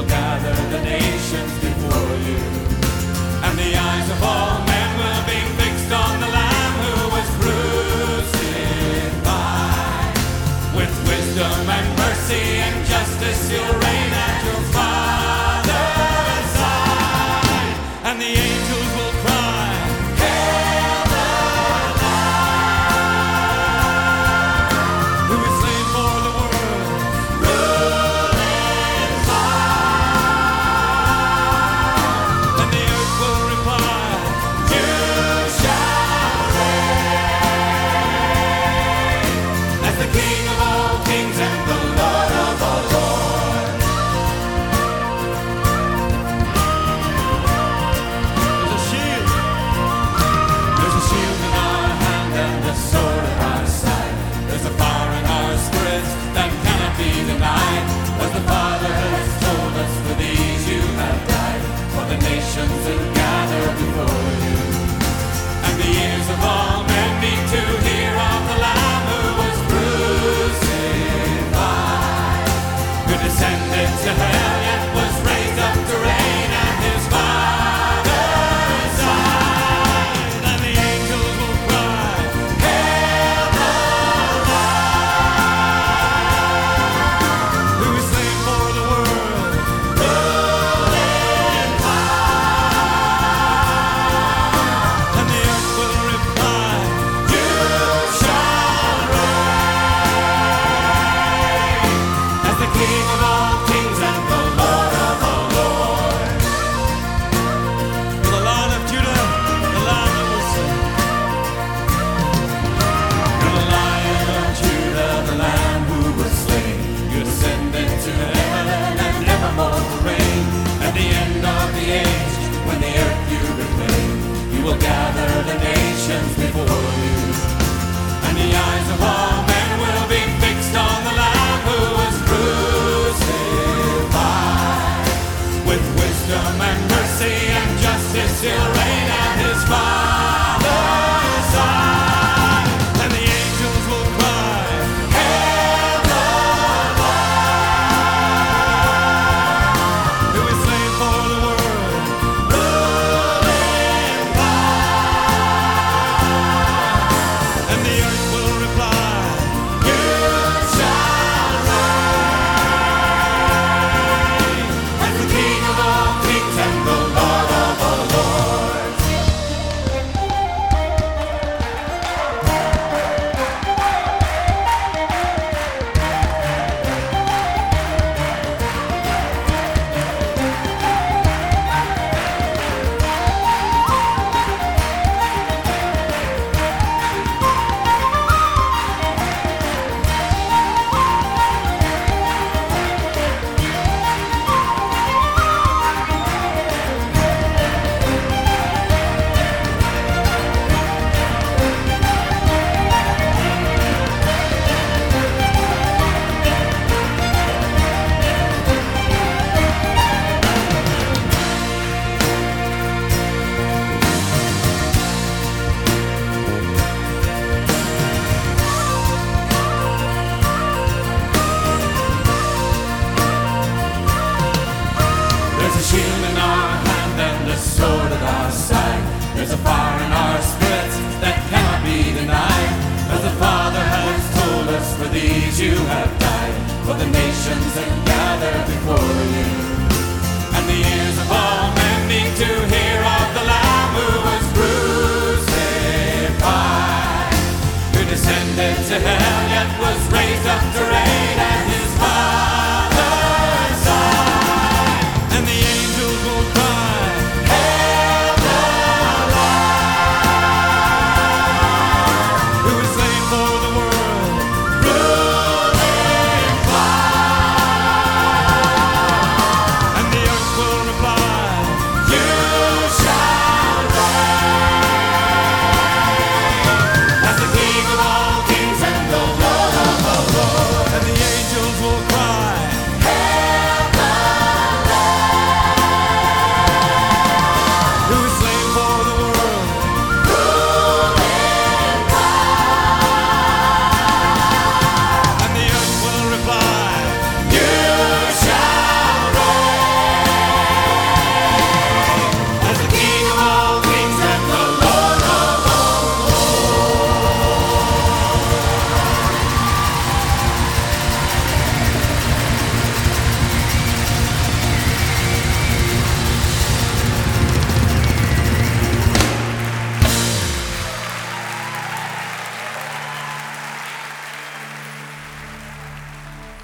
will gather the nations before you. And the eyes of all men will be fixed on the Lamb who was crucified. With wisdom and mercy and justice you'll reign at your Father's side. And the angels will cry, Hail the Lamb, who is slain for the world, ruling life. And the earth will reply, You shall reign as the King of all kings and the Lord of all lords. There's a shield. There's a shield in our hand and a sword at our side. There's a fire in our spirits that cannot be denied. As the Father has told us, for these you have died, for the nations will gather before you. And the ears of all men need to hear of the Lamb who was crucified, who descended to hell yet was raised up to reign at his Father's side. And the angels will cry, Hail the Lamb, who is slain for the world, ruling life. And the earth will reply, You shall reign as the King of all kings and the Lord of all lords. For the Lion of Judah, the Lamb that was slain. For the Lion of Judah, the Lamb who was slain, you ascended to heaven and evermore will reign. At the end of the age, when the earth you reclaim, you will gather the nations before you. And the eyes of all men will be fixed on the Lamb who was crucified. With wisdom and mercy and justice he'll reign at his Father's side. And the angels will cry, Hail the Lamb, who is slain for the world, ruling life. And the earth will reply, You shall reign as the King of all kings and the Lord of all lords. There's a shield in our hand and a sword at our side. There's a fire in our spirits that cannot be denied. As the Father has told us, for these you have died, for the nations that gather before you. And the ears of all men need to hear of the Lamb who was crucified, who descended to hell yet was raised up to